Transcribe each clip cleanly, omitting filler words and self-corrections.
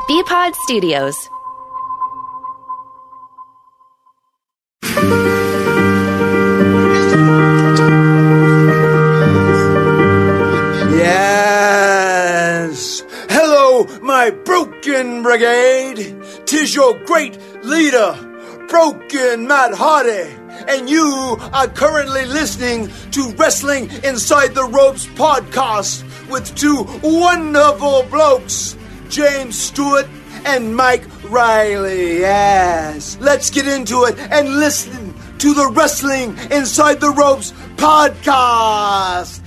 BPod Studios. Yes. Hello, my Broken Brigade. 'Tis your great leader, Broken Matt Hardy. And you are currently listening to Wrestling Inside the Ropes podcast with two wonderful blokes, James Stewart and Mike Riley. Yes. Let's get into it and listen to the Wrestling Inside the Ropes podcast.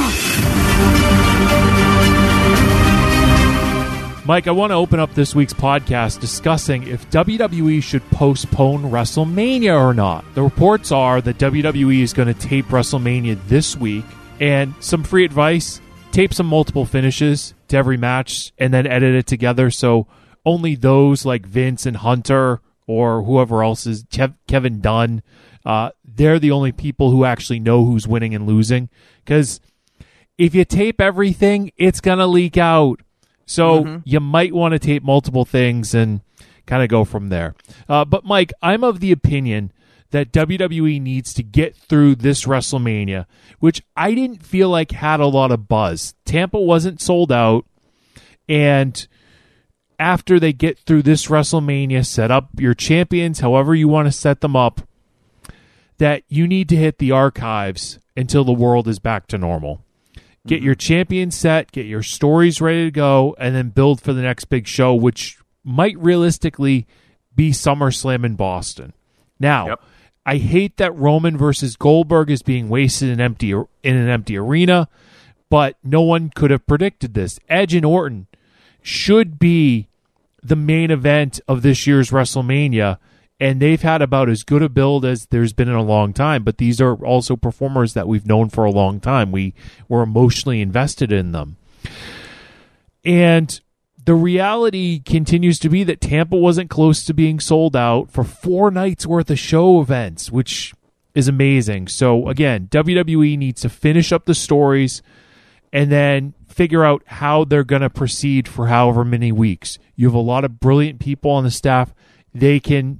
Mike, I want to open up this week's podcast discussing if WWE should postpone WrestleMania or not. The reports are that WWE is going to tape WrestleMania this week, and some free advice: tape some multiple finishes to every match and then edit it together so only those like Vince and Hunter or whoever else is, Kevin Dunn, they're the only people who actually know who's winning and losing. Because if you tape everything, it's going to leak out. So you might want to tape multiple things and kind of go from there. But Mike, I'm of the opinion that WWE needs to get through this WrestleMania, which I didn't feel like had a lot of buzz. Tampa wasn't sold out, and after they get through this WrestleMania, set up your champions however you want to set them up, that you need to hit the archives until the world is back to normal. Get your champion set, get your stories ready to go, and then build for the next big show, which might realistically be SummerSlam in Boston. Now, I hate that Roman versus Goldberg is being wasted in an empty arena, but no one could have predicted this. Edge and Orton should be the main event of this year's WrestleMania, and they've had about as good a build as there's been in a long time. But these are also performers that we've known for a long time. We were emotionally invested in them. And the reality continues to be that Tampa wasn't close to being sold out for 4 nights worth of show events, which is amazing. So again, WWE needs to finish up the stories and then figure out how they're going to proceed for however many weeks. You have a lot of brilliant people on the staff. They can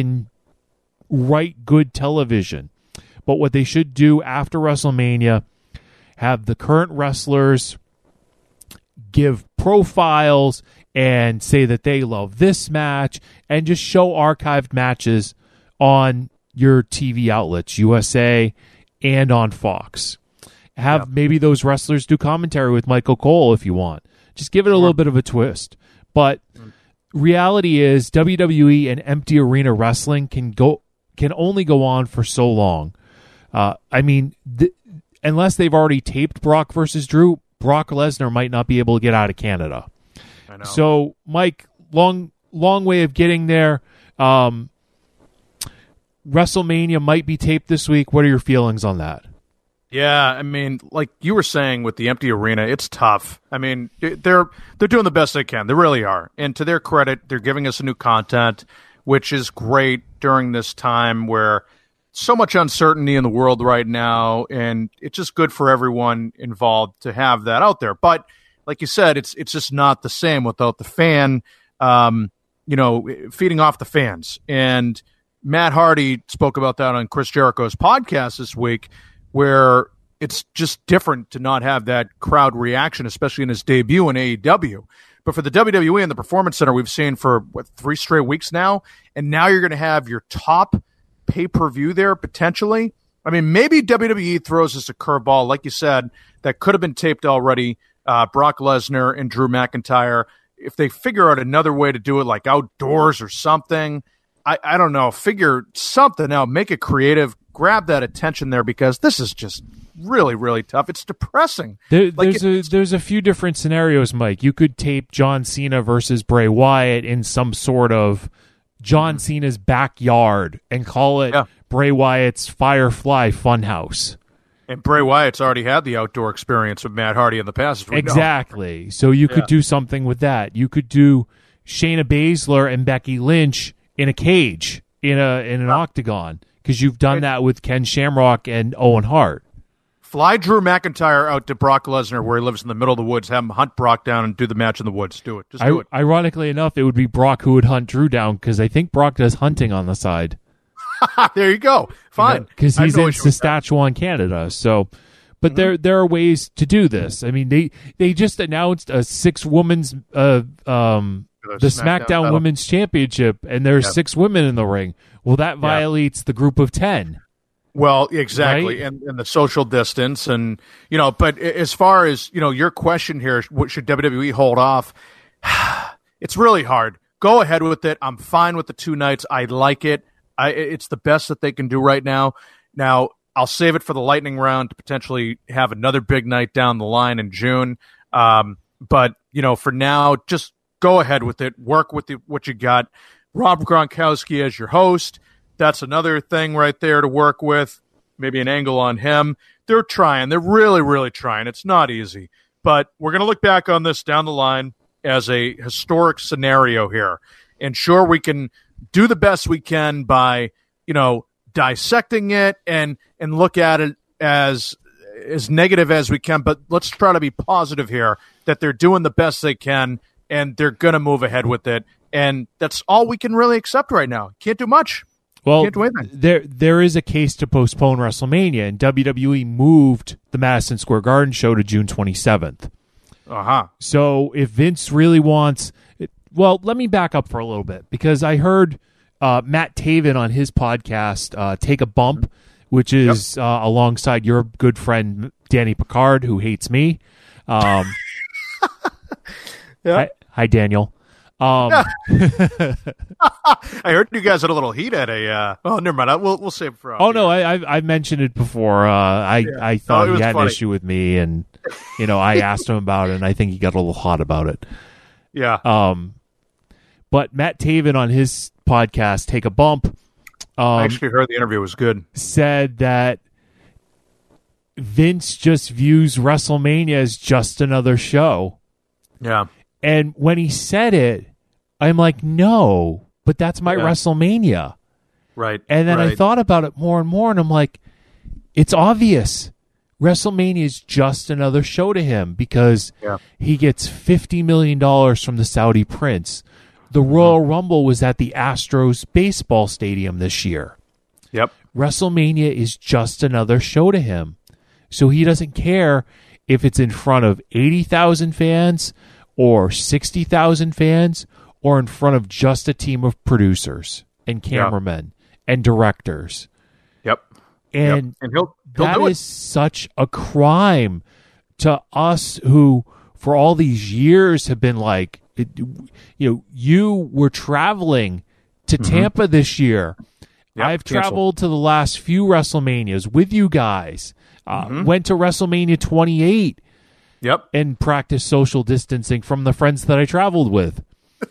write good television. But what they should do after WrestleMania, have the current wrestlers give profiles and say that they love this match and just show archived matches on your TV outlets, USA and on Fox. Have maybe those wrestlers do commentary with Michael Cole if you want. Just give it a little bit of a twist. But reality is WWE and empty arena wrestling can only go on for so long. Unless they've already taped Brock versus Drew, Brock Lesnar might not be able to get out of Canada. I know. So, Mike, long way of getting there. WrestleMania might be taped this week. What are your feelings on that? Yeah, I mean, like you were saying with the empty arena, it's tough. I mean, they're doing the best they can. They really are. And to their credit, they're giving us new content, which is great during this time where so much uncertainty in the world right now, and it's just good for everyone involved to have that out there. But like you said, it's just not the same without the fan, feeding off the fans. And Matt Hardy spoke about that on Chris Jericho's podcast this week, where it's just different to not have that crowd reaction, especially in his debut in AEW. But for the WWE and the Performance Center, we've seen for 3 straight weeks now, and now you're going to have your top pay-per-view there potentially. I mean, maybe WWE throws us a curveball, like you said, that could have been taped already, Brock Lesnar and Drew McIntyre. If they figure out another way to do it, like outdoors or something, I don't know, figure something out, make it creative, grab that attention there, because this is just really, really tough. It's depressing. There's a few different scenarios, Mike. You could tape John Cena versus Bray Wyatt in some sort of John Cena's backyard and call it Bray Wyatt's Firefly Funhouse. And Bray Wyatt's already had the outdoor experience with Matt Hardy in the past. Exactly. So you could do something with that. You could do Shayna Baszler and Becky Lynch in a cage, in an octagon, because you've done that with Ken Shamrock and Owen Hart. Fly Drew McIntyre out to Brock Lesnar, where he lives in the middle of the woods. Have him hunt Brock down and do the match in the woods. Do it. Just do it. Ironically enough, it would be Brock who would hunt Drew down because I think Brock does hunting on the side. There you go. Fine. Because he's in Saskatchewan, Canada. So, but there are ways to do this. I mean, they just announced a 6-women's the SmackDown Women's Championship, and there's 6 women in the ring. Well, that violates the group of 10. Well, exactly, right? and the social distance, and but as far as your question here, what should WWE hold off? It's really hard. Go ahead with it. I'm fine with the 2 nights. I like it. It's the best that they can do right now. Now, I'll save it for the lightning round to potentially have another big night down the line in June. But for now, just go ahead with it. Work with what you got. Rob Gronkowski as your host. That's another thing right there to work with. Maybe an angle on him. They're trying. They're really, really trying. It's not easy. But we're going to look back on this down the line as a historic scenario here. And sure, we can do the best we can by, dissecting it and look at it as negative as we can. But let's try to be positive here that they're doing the best they can and they're going to move ahead with it. And that's all we can really accept right now. Can't do much. Well, Can't do anything. There is a case to postpone WrestleMania, and WWE moved the Madison Square Garden show to June 27th. Uh-huh. So if Vince really wants... Well, let me back up for a little bit, because I heard Matt Taven on his podcast Take a Bump, which is alongside your good friend Danny Picard, who hates me. Hi, Daniel. I heard you guys had a little heat at a. Oh, never mind. We'll save it for. No, I mentioned it before. I thought he had an issue with me, and I asked him about it, and I think he got a little hot about it. Yeah. But Matt Taven on his podcast, Take a Bump. I actually heard the interview was good. Said that Vince just views WrestleMania as just another show. Yeah. And when he said it, I'm like, no, but that's my WrestleMania. Right. And then I thought about it more and more, and I'm like, it's obvious. WrestleMania is just another show to him because he gets $50 million from the Saudi prince. The Royal Rumble was at the Astros baseball stadium this year. Yep. WrestleMania is just another show to him. So he doesn't care if it's in front of 80,000 fans or 60,000 fans or in front of just a team of producers and cameramen and directors. Yep. And he'll that do it. is such a crime to us who for all these years have been like, you were traveling to Tampa this year. Yep, I've traveled to the last few WrestleManias with you guys. Went to WrestleMania 28. Yep. And practiced social distancing from the friends that I traveled with.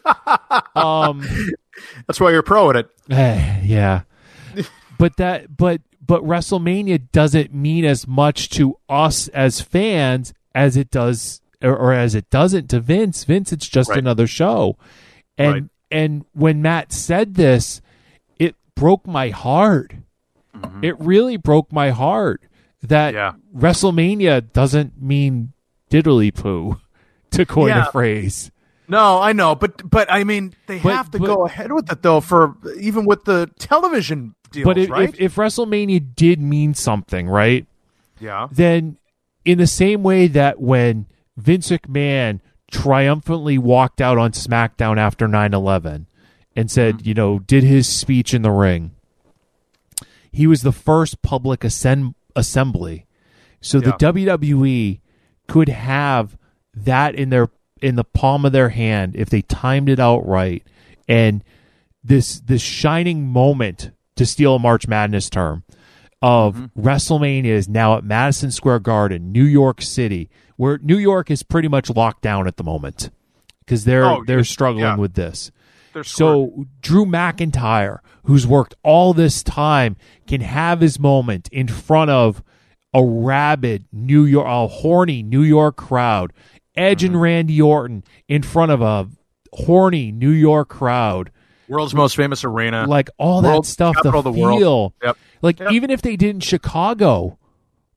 That's why you're pro at it. Yeah. But WrestleMania doesn't mean as much to us as fans as it does or as it doesn't to Vince. Vince, it's just another show. And when Matt said this, it broke my heart. It really broke my heart that WrestleMania doesn't mean diddly poo, to coin a phrase. No, I know, but I mean, they have to go ahead with it though, for even with the television deals, but right? If WrestleMania did mean something, right? Yeah. Then, in the same way that when Vince McMahon triumphantly walked out on SmackDown after 9/11 and said, did his speech in the ring, he was the first public assembly. So the WWE could have that in the palm of their hand if they timed it out right. And this shining moment, to steal a March Madness term, of WrestleMania is now at Madison Square Garden, New York City, where New York is pretty much locked down at the moment because they're struggling with this. So Drew McIntyre, who's worked all this time, can have his moment in front of a rabid a horny New York crowd. Edge and Randy Orton in front of a horny New York crowd. World's most famous arena. Like all that stuff, the feel. Yep. Like even if they did in Chicago,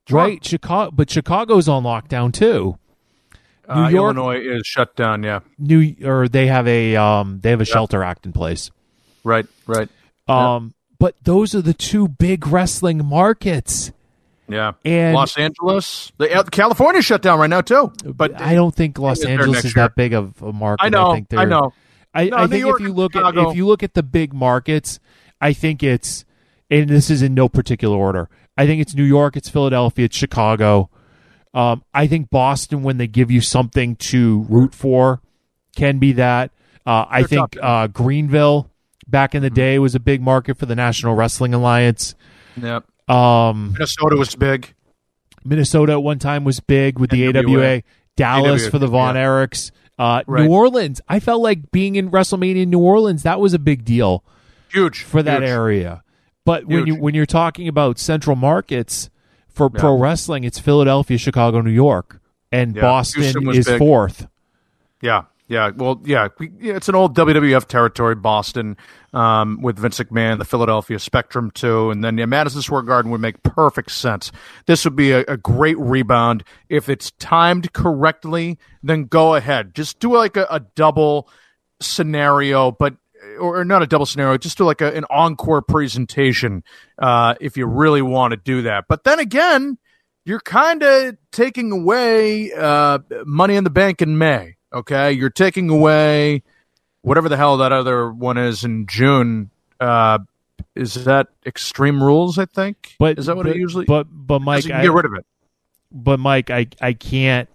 right? Chicago, but Chicago's on lockdown too. New York, Illinois is shut down. Yeah, they have a shelter act in place. Right. But those are the two big wrestling markets. Yeah, and Los Angeles, California shut down right now too. But I don't think Los Angeles is that big of a market. I know. I think I think if you look at the big markets, I think it's, and this is in no particular order, I think it's New York, it's Philadelphia, it's Chicago. I think Boston, when they give you something to root for, can be that. I think Greenville back in the day was a big market for the National Wrestling Alliance. Yep. Minnesota was big. Minnesota at one time was big with the AWA. Dallas for the Von Erichs. Right. New Orleans. I felt like being in WrestleMania in New Orleans, that was a big deal. Huge for that area. But when you're talking about central markets for pro wrestling, it's Philadelphia, Chicago, New York, and Boston is big. Fourth. Yeah. Well, it's an old WWF territory, Boston, with Vince McMahon, the Philadelphia Spectrum too, and then Madison Square Garden would make perfect sense. This would be a great rebound. If it's timed correctly, then go ahead. Just do like a double scenario, or not a double scenario, just do like an encore presentation if you really want to do that. But then again, you're kind of taking away Money in the Bank in May. Okay, you're taking away whatever the hell that other one is in June. Is that Extreme Rules? I think. But is that what it usually? But Mike, get rid of it. But Mike, I can't.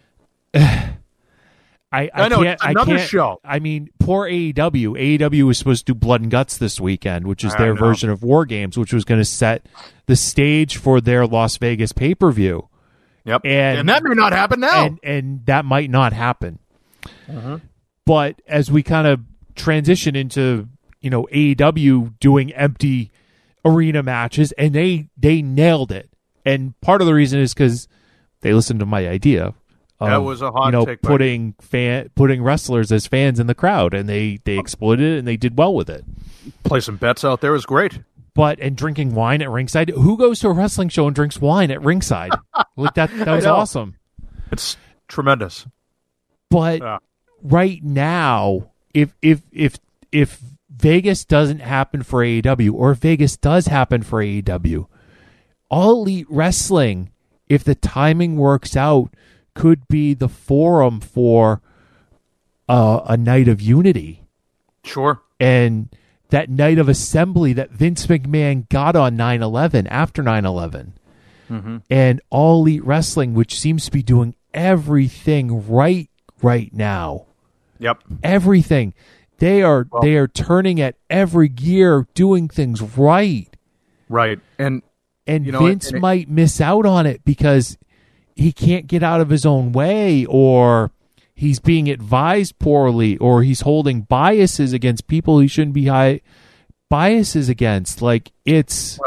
I know it's another show. I mean, poor AEW. AEW was supposed to do Blood and Guts this weekend, which is their version of War Games, which was going to set the stage for their Las Vegas pay-per-view. Yep, and that may not happen now. And that might not happen. Uh-huh. But as we kind of transition into, AEW doing empty arena matches, and they nailed it. And part of the reason is because they listened to my idea. That was a hot take. Putting wrestlers as fans in the crowd, and they exploited it, and they did well with it. Play some bets out there is great. And drinking wine at ringside. Who goes to a wrestling show and drinks wine at ringside? Like that was awesome. It's tremendous. But right now, if Vegas doesn't happen for AEW, or if Vegas does happen for AEW, All Elite Wrestling, if the timing works out, could be the forum for a night of unity. Sure. And that night of assembly that Vince McMahon got on 9/11, after 9/11. Mm-hmm. And All Elite Wrestling, which seems to be doing everything right now. Yep. Everything. They are turning at every gear, doing things right. Right. And Vince might miss out on it because he can't get out of his own way, or he's being advised poorly, or he's holding biases against people he shouldn't be biases against. Like, it's...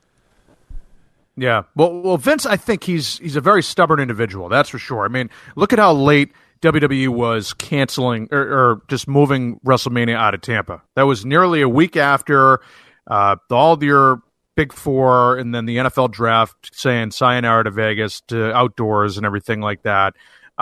Yeah. Well, Vince, I think he's a very stubborn individual. That's for sure. I mean, look at how late WWE was canceling or just moving WrestleMania out of Tampa. That was nearly a week after all of your Big Four and then the NFL draft saying sayonara to Vegas, to outdoors and everything like that,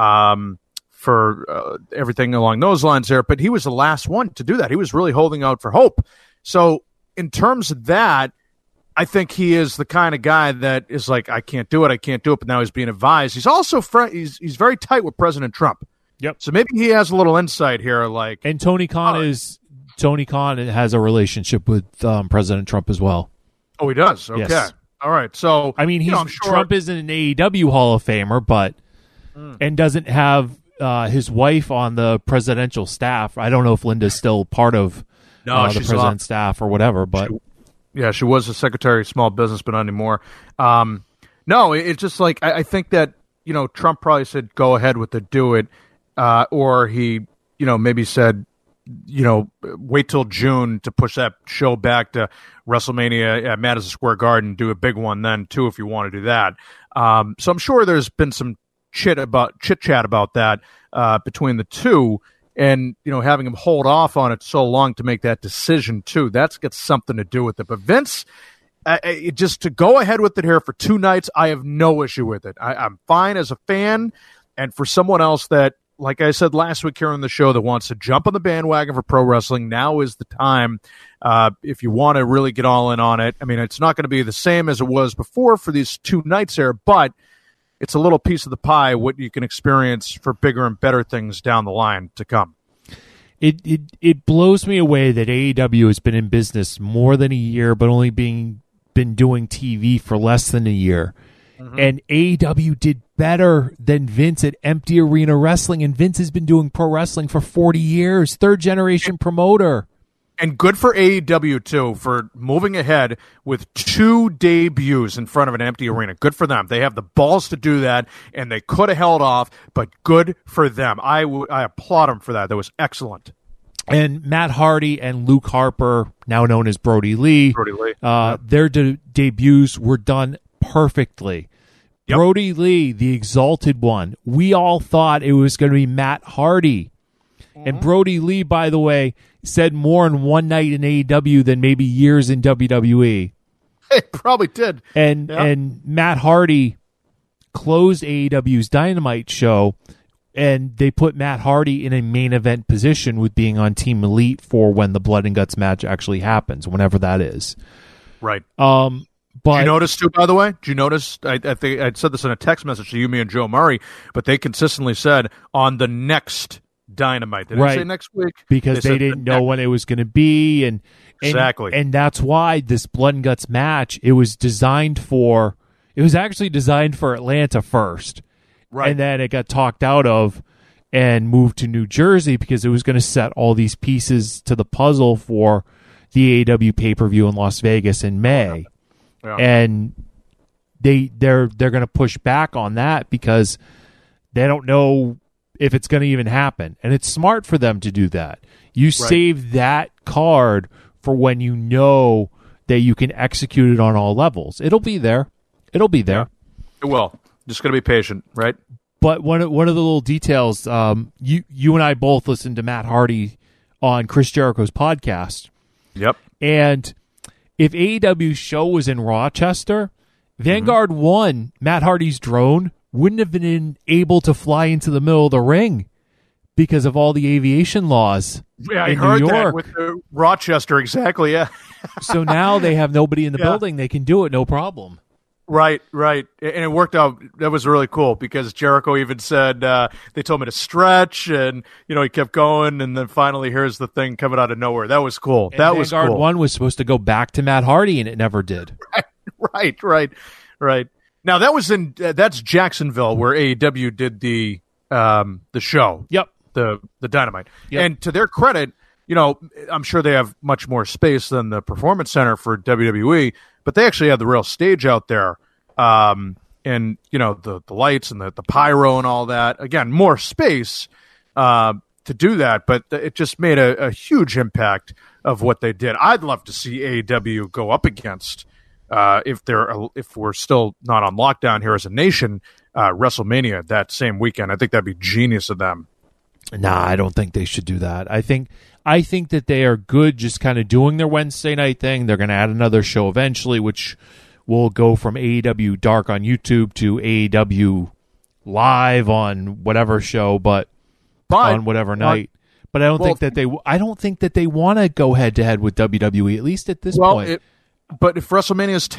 for everything along those lines there. But he was the last one to do that. He was really holding out for hope. So in terms of that, I think he is the kind of guy that is like, I can't do it, but now he's being advised. He's also he's very tight with President Trump. Yep. So maybe he has a little insight here. Like, and Tony Khan has a relationship with President Trump as well. Oh, he does. Okay. Yes. All right. So I mean, Trump isn't an AEW Hall of Famer, but and doesn't have his wife on the presidential staff. I don't know if Linda's still part of the president's staff or whatever, but. She was the Secretary of Small Business, but not anymore. No, it's just like I think that Trump probably said go ahead with the do it, or he maybe said wait till June to push that show back to WrestleMania at Madison Square Garden, do a big one then too if you want to do that. So I'm sure there's been some chit chat about that between the two. And, having him hold off on it so long to make that decision, too, that's got something to do with it. But Vince, just to go ahead with it here for 2 nights, I have no issue with it. I'm fine as a fan, and for someone else that, like I said last week here on the show, that wants to jump on the bandwagon for pro wrestling, now is the time. If you want to really get all in on it, I mean, it's not going to be the same as it was before for these 2 nights there, but it's a little piece of the pie what you can experience for bigger and better things down the line to come. It blows me away that AEW has been in business more than a year, but only been doing TV for less than a year. Mm-hmm. And AEW did better than Vince at Empty Arena Wrestling, and Vince has been doing pro wrestling for 40 years, 3rd-generation promoter. And good for AEW, too, for moving ahead with 2 debuts in front of an empty arena. Good for them. They have the balls to do that, and they could have held off, but good for them. I applaud them for that. That was excellent. And Matt Hardy and Luke Harper, now known as Brody Lee, their debuts were done perfectly. Yep. Brody Lee, the Exalted One, we all thought it was going to be Matt Hardy. Mm-hmm. And Brody Lee, by the way, said more in one night in AEW than maybe years in WWE. It probably did. And Matt Hardy closed AEW's Dynamite show, and they put Matt Hardy in a main event position with being on Team Elite for when the Blood and Guts match actually happens, whenever that is. Right. But did you notice, too, by the way? Did you notice? I think I said this in a text message to you, me, and Joe Murray, but they consistently said on the next Dynamite. They didn't say next week. Because they didn't know when it was going to be. Exactly. And that's why this Blood and Guts match, it was actually designed for Atlanta first. Right. And then it got talked out of and moved to New Jersey because it was going to set all these pieces to the puzzle for the AEW pay-per-view in Las Vegas in May. Yeah. And they're going to push back on that because they don't know if it's going to even happen. And it's smart for them to do that. You save that card for when you know that you can execute it on all levels. It'll be there. Yeah, it will. Just going to be patient, right? But one of the little details, you and I both listened to Matt Hardy on Chris Jericho's podcast. Yep. And if AEW's show was in Rochester, Vanguard 1, Matt Hardy's drone, wouldn't have been able to fly into the middle of the ring because of all the aviation laws I in heard New York. That with Rochester, exactly, yeah. So now they have nobody in the building. They can do it, no problem. Right. And it worked out. That was really cool because Jericho even said, they told me to stretch, and, he kept going, and then finally here's the thing coming out of nowhere. That was cool. And Vanguard 1 was supposed to go back to Matt Hardy, and it never did. Right. Now, that's Jacksonville, where AEW did the show. Yep. The Dynamite. Yep. And to their credit, I'm sure they have much more space than the Performance Center for WWE, but they actually have the real stage out there. And, the lights and the pyro and all that. Again, more space to do that, but it just made a huge impact of what they did. I'd love to see AEW go up against, if we're still not on lockdown here as a nation, WrestleMania that same weekend. I think that'd be genius of them. Nah, I don't think they should do that. I think that they are good just kind of doing their Wednesday night thing. They're going to add another show eventually, which will go from AEW Dark on YouTube to AEW Live on whatever show, but on whatever night. But I don't think that they want to go head to head with WWE, at least at this point. But if WrestleMania is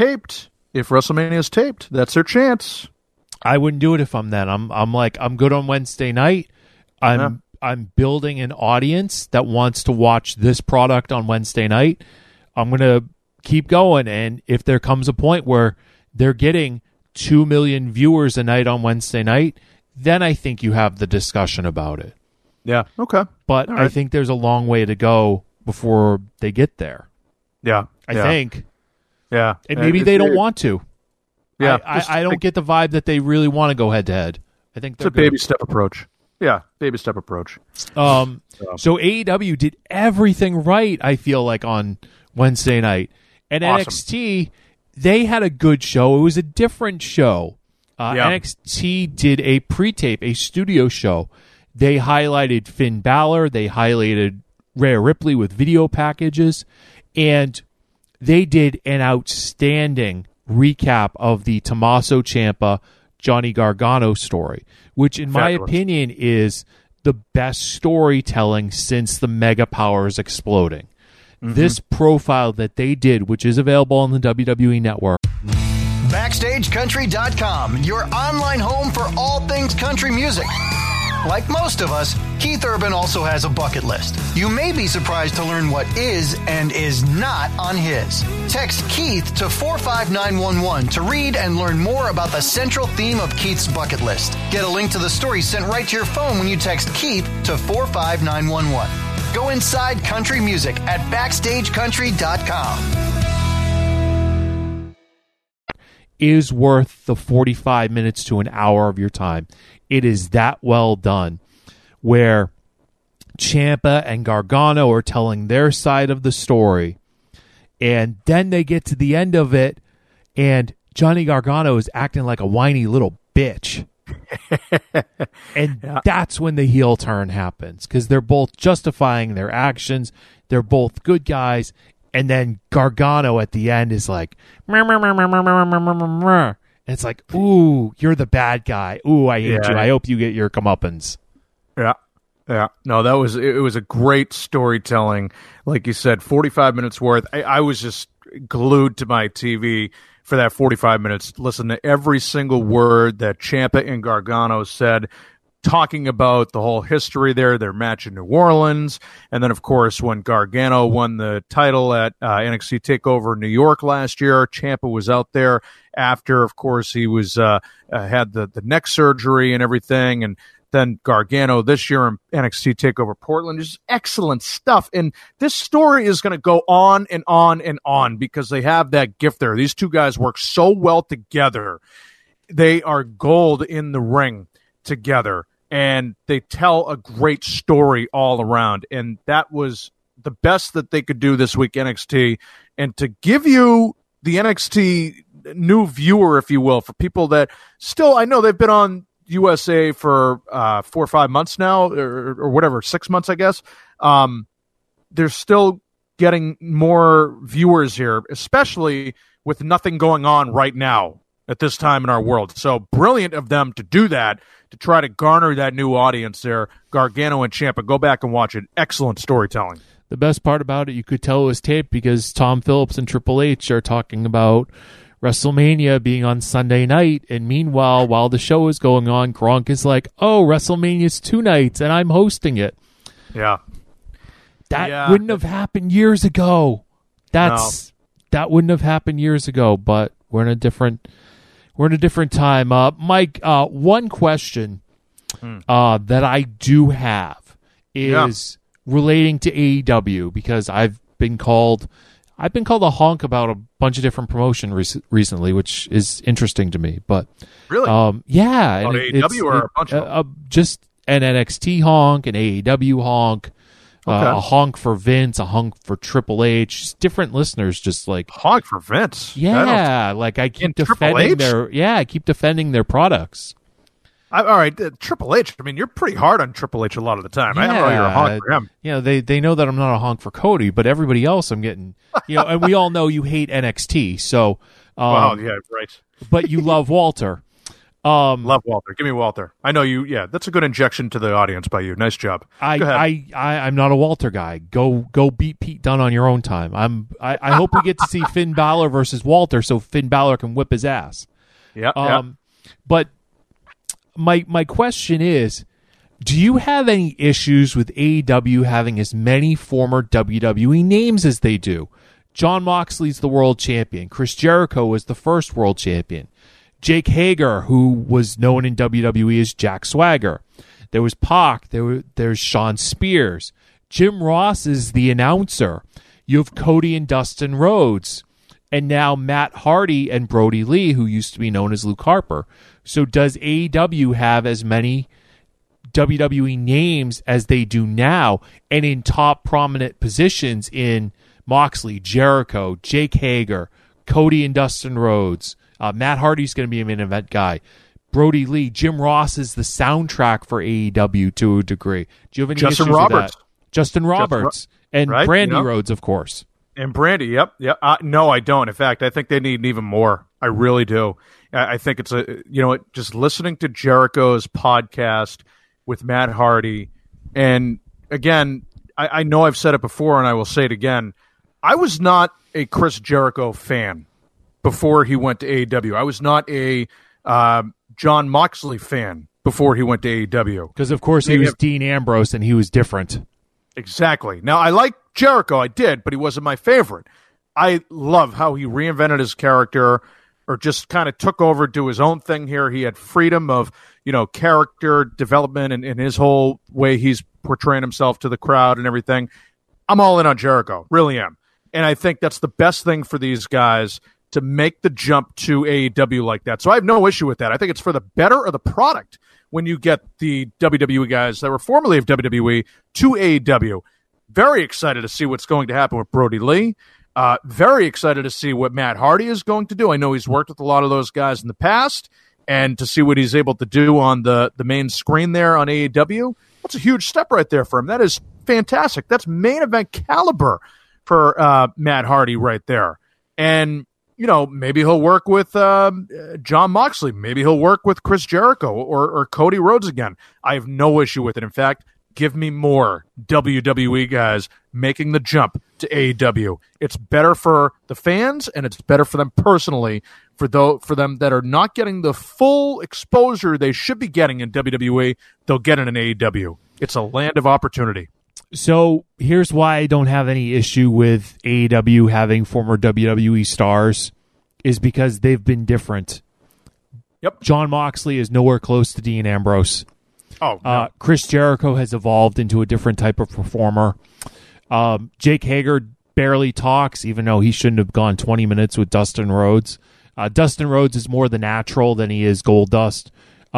taped, that's their chance. I wouldn't do it if I'm them. I'm good on Wednesday night. I'm building an audience that wants to watch this product on Wednesday night. I'm going to keep going. And if there comes a point where they're getting 2 million viewers a night on Wednesday night, then I think you have the discussion about it. Yeah. Okay. But I think there's a long way to go before they get there. Yeah. I think. Yeah. And maybe they don't want to. Yeah. I don't get the vibe that they really want to go head to head. I think it's a baby step approach. Yeah, baby step approach. So AEW did everything right, I feel like, on Wednesday night. And awesome. NXT, they had a good show. It was a different show. NXT did a pre-tape, a studio show. They highlighted Finn Balor. They highlighted Rhea Ripley with video packages. And they did an outstanding recap of the Tommaso Ciampa, Johnny Gargano story, which in my opinion is the best storytelling since the Mega Powers exploding. This profile that they did, which is available on the WWE Network. BackstageCountry.com, your online home for all things country music. Like most of us, Keith Urban also has a bucket list. You may be surprised to learn what is and is not on his. Text Keith to 45911 to read and learn more about the central theme of Keith's bucket list. Get a link to the story sent right to your phone when you text Keith to 45911. Go inside country music at BackstageCountry.com. Is worth the 45 minutes to an hour of your time. It is that well done, where Ciampa and Gargano are telling their side of the story, and then they get to the end of it, and Johnny Gargano is acting like a whiny little bitch. And that's when the heel turn happens, because they're both justifying their actions. They're both good guys. And then Gargano at the end is like, meh, meh, meh, meh, meh, meh, meh, meh, meh. And it's like, ooh, you're the bad guy. Ooh, I hate you. I hope you get your comeuppance. Yeah. No, it was a great storytelling. Like you said, 45 minutes worth. I was just glued to my TV for that 45 minutes. Listen to every single word that Ciampa and Gargano said, talking about the whole history there, their match in New Orleans, and then, of course, when Gargano won the title at NXT TakeOver New York last year, Ciampa was out there after, of course, he was had the neck surgery and everything, and then Gargano this year in NXT TakeOver Portland. Just excellent stuff, and this story is going to go on and on and on because they have that gift there. These two guys work so well together. They are gold in the ring together, and they tell a great story all around, and that was the best that they could do this week, NXT. And to give you the NXT new viewer, if you will, for people that still, I know they've been on USA for 4 or 5 months now, or whatever, 6 months, I guess. They're still getting more viewers here, especially with nothing going on right now at this time in our world. So brilliant of them to do that, to try to garner that new audience there. Gargano and Ciampa, go back and watch it. Excellent storytelling. The best part about it, you could tell it was taped because Tom Phillips and Triple H are talking about WrestleMania being on Sunday night, and meanwhile, while the show is going on, Gronk is like, oh, WrestleMania's 2 nights, and I'm hosting it. Yeah. That wouldn't have happened years ago. That wouldn't have happened years ago, but we're in a different time. Mike, one question that I do have is relating to AEW, because I've been called a honk about a bunch of different promotion recently, which is interesting to me. But really, yeah, about AEW or a bunch of just an NXT honk, an AEW honk. A honk for Vince, a honk for Triple H, just different listeners, just like honk for Vince. Yeah, like I keep defending their products. All right, Triple H. I mean, you're pretty hard on Triple H a lot of the time. I don't know you're a honk for him. Yeah, they know that I'm not a honk for Cody, but everybody else I'm getting. And we all know you hate NXT, so. Well, yeah, right. But you love Walter. Love Walter. Give me Walter. I know you. Yeah, that's a good injection to the audience by you. Nice job. I'm not a Walter guy. Go beat Pete Dunne on your own time. I hope we get to see Finn Balor versus Walter, so Finn Balor can whip his ass. Yeah. But my question is, do you have any issues with AEW having as many former WWE names as they do? Jon Moxley's the world champion. Chris Jericho was the first world champion. Jake Hager, who was known in WWE as Jack Swagger. There was Pac. There's Sean Spears. Jim Ross is the announcer. You have Cody and Dustin Rhodes. And now Matt Hardy and Brody Lee, who used to be known as Luke Harper. So does AEW have as many WWE names as they do now, and in top prominent positions in Moxley, Jericho, Jake Hager, Cody and Dustin Rhodes? Matt Hardy's going to be a main event guy. Brody Lee, Jim Ross is the soundtrack for AEW to a degree. Do you have any issues with that? Justin Roberts and right, Brandy Rhodes, of course. And Brandy, yep. No, I don't. In fact, I think they need even more. I really do. I think it's just listening to Jericho's podcast with Matt Hardy. And again, I know I've said it before and I will say it again. I was not a Chris Jericho fan before he went to AEW. I was not a Jon Moxley fan before he went to AEW. Because, of course, he was Dean Ambrose and he was different. Exactly. Now, I like Jericho. I did, but he wasn't my favorite. I love how he reinvented his character or just kind of took over to his own thing here. He had freedom of, character development and his whole way he's portraying himself to the crowd and everything. I'm all in on Jericho. Really am. And I think that's the best thing for these guys to make the jump to AEW like that. So I have no issue with that. I think it's for the better of the product when you get the WWE guys that were formerly of WWE to AEW. Very excited to see what's going to happen with Brody Lee. Very excited to see what Matt Hardy is going to do. I know he's worked with a lot of those guys in the past, and to see what he's able to do on the main screen there on AEW, that's a huge step right there for him. That is fantastic. That's main event caliber for Matt Hardy right there. And, maybe he'll work with Jon Moxley. Maybe he'll work with Chris Jericho or Cody Rhodes again. I have no issue with it. In fact, give me more WWE guys making the jump to AEW. It's better for the fans, and it's better for them personally, for them that are not getting the full exposure they should be getting in WWE, they'll get it in AEW. It's a land of opportunity. So here's why I don't have any issue with AEW having former WWE stars, is because they've been different. Yep. Jon Moxley is nowhere close to Dean Ambrose. Oh, no. Chris Jericho has evolved into a different type of performer. Jake Hager barely talks, even though he shouldn't have gone 20 minutes with Dustin Rhodes. Dustin Rhodes is more the natural than he is Goldust.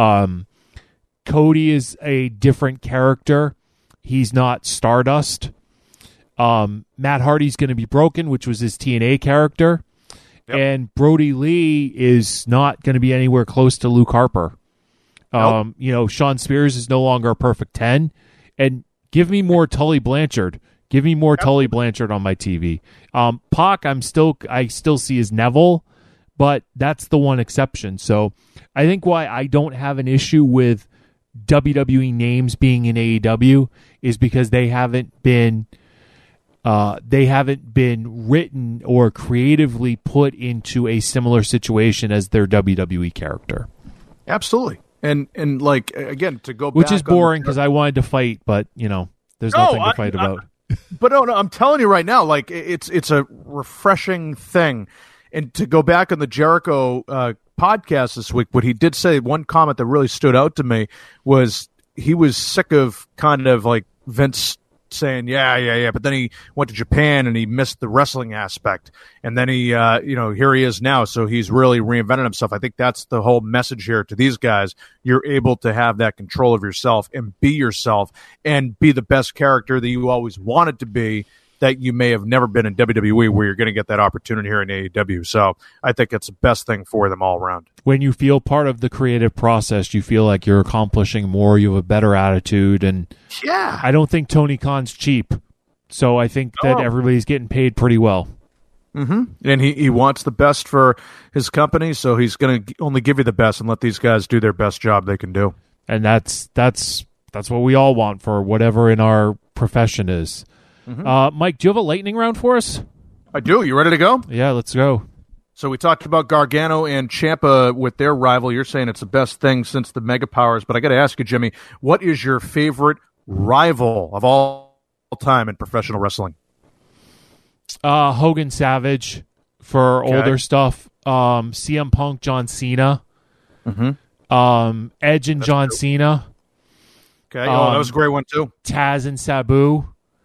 Cody is a different character. He's not Stardust. Matt Hardy's going to be Broken, which was his TNA character. Yep. And Brody Lee is not going to be anywhere close to Luke Harper. Nope. Sean Spears is no longer a perfect 10. And give me more Tully Blanchard. Give me more Tully Blanchard on my TV. Pac, I still see as Neville, but that's the one exception. So I think why I don't have an issue with WWE names being in AEW is because they haven't been written or creatively put into a similar situation as their WWE character. Absolutely. And like, again, to go back, which is boring because I wanted to fight, but there's nothing to fight about. But no, I'm telling you right now, like it's a refreshing thing. And to go back on the Jericho podcast this week, what he did say, one comment that really stood out to me was he was sick of kind of like Vince saying, yeah, but then he went to Japan and he missed the wrestling aspect. And then he, here he is now. So he's really reinvented himself. I think that's the whole message here to these guys. You're able to have that control of yourself and be yourself and be the best character that you always wanted to be, that you may have never been in WWE, where you're going to get that opportunity here in AEW. So I think it's the best thing for them all around. When you feel part of the creative process, you feel like you're accomplishing more, you have a better attitude. And yeah, I don't think Tony Khan's cheap. So I think that everybody's getting paid pretty well. Mm-hmm. And he wants the best for his company, so he's going to only give you the best and let these guys do their best job they can do. And that's what we all want for whatever in our profession is. Mm-hmm. Mike, do you have a lightning round for us? I do. You ready to go? Yeah, let's go. So we talked about Gargano and Ciampa with their rival. You're saying it's the best thing since the Mega Powers, but I got to ask you, Jimmy, what is your favorite rival of all time in professional wrestling? Hogan Savage for older stuff. CM Punk, John Cena. Mm-hmm. Edge and John Cena. Okay. That was a great one too. Taz and Sabu.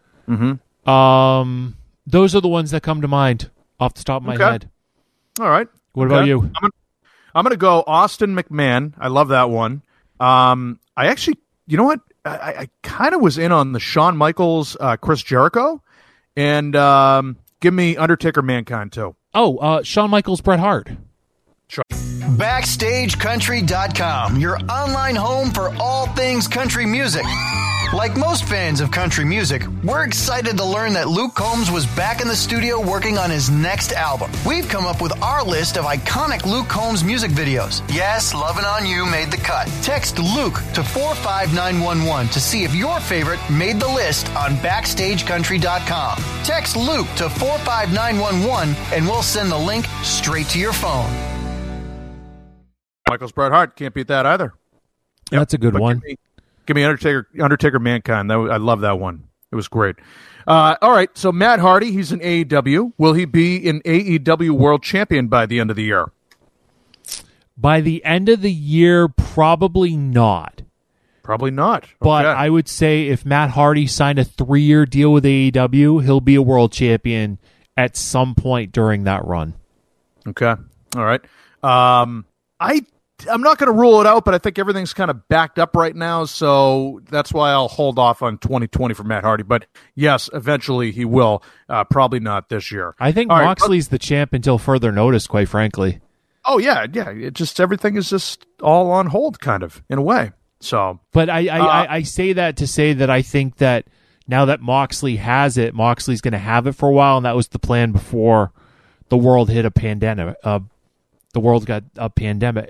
Mm-hmm. Those are the ones that come to mind off the top of my head. All right. What about you? I'm going to go Austin McMahon. I love that one. I actually, you know what? I kind of was in on the Shawn Michaels, Chris Jericho, and give me Undertaker Mankind too. Oh, Shawn Michaels, Bret Hart. Sure. BackstageCountry.com, your online home for all things country music. Like most fans of country music, we're excited to learn that Luke Combs was back in the studio working on his next album. We've come up with our list of iconic Luke Combs music videos. Yes, Lovin' On You made the cut. Text Luke to 45911 to see if your favorite made the list on BackstageCountry.com. Text Luke to 45911 and we'll send the link straight to your phone. Michael's Bret Hart, can't beat that either. Yep. That's a good one. Give me Undertaker Mankind. I love that one. It was great. All right, so Matt Hardy, he's in AEW. Will he be an AEW World Champion by the end of the year? By the end of the year, probably not. Probably not. Okay. But I would say if Matt Hardy signed a 3-year deal with AEW, he'll be a world champion at some point during that run. Okay. All right. I'm not going to rule it out, but I think everything's kind of backed up right now, so that's why I'll hold off on 2020 for Matt Hardy. But yes, eventually he will. Probably not this year. I think All Moxley's the champ until further notice, quite frankly. Oh, yeah. It just everything is just all on hold, kind of, in a way. So, but I say that to say that I think that now that Moxley has it, Moxley's going to have it for a while, and that was the plan before the world hit a pandemic. The world got a pandemic.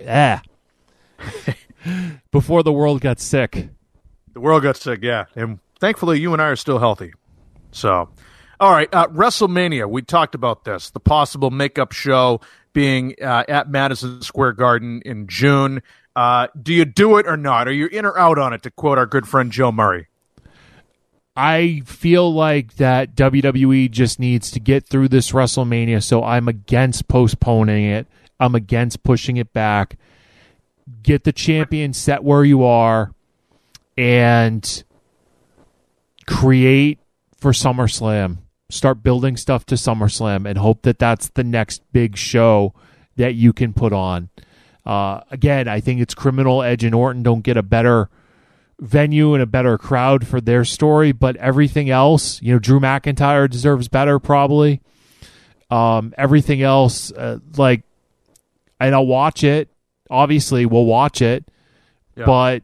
Before the world got sick. The world got sick, yeah. And thankfully, you and I are still healthy. So, all right. WrestleMania, we talked about this. The possible makeup show being at Madison Square Garden in June. Do you do it or not? Are you in or out on it, to quote our good friend Joe Murray? I feel like that WWE just needs to get through this WrestleMania, so I'm against postponing it. I'm against pushing it back. Get the champion set where you are and create for SummerSlam. Start building stuff to SummerSlam and hope that that's the next big show that you can put on. Again, I think it's criminal Edge and Orton don't get a better venue and a better crowd for their story, but everything else, Drew McIntyre deserves better probably. Everything else, and I'll watch it. Obviously, we'll watch it, but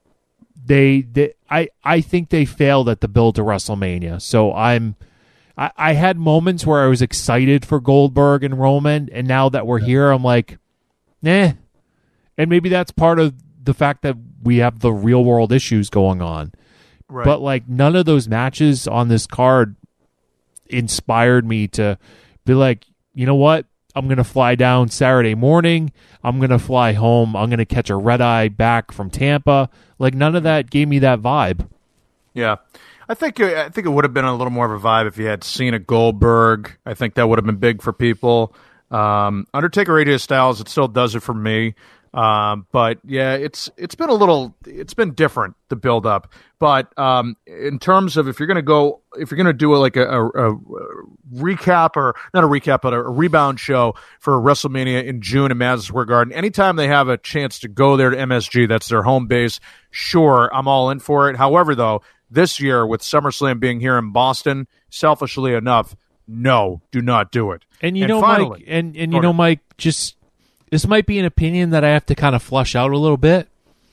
I think they failed at the build to WrestleMania. So I had moments where I was excited for Goldberg and Roman, and now that we're here, I'm like, nah. And maybe that's part of the fact that we have the real world issues going on. Right. But none of those matches on this card inspired me to be like, you know what? I'm going to fly down Saturday morning. I'm going to fly home. I'm going to catch a red eye back from Tampa. None of that gave me that vibe. Yeah. I think it would have been a little more of a vibe if you had Cena Goldberg. I think that would have been big for people. Undertaker AJ Styles, it still does it for me. But yeah, it's been different, the build up. But in terms of if you're going to do a recap, or not a recap, but a rebound show for WrestleMania in June in Madison Square Garden, anytime they have a chance to go there to MSG, that's their home base. Sure, I'm all in for it. However, though, this year with SummerSlam being here in Boston, selfishly enough, no, do not do it. And finally, Mike, Mike, just this might be an opinion that I have to kind of flush out a little bit.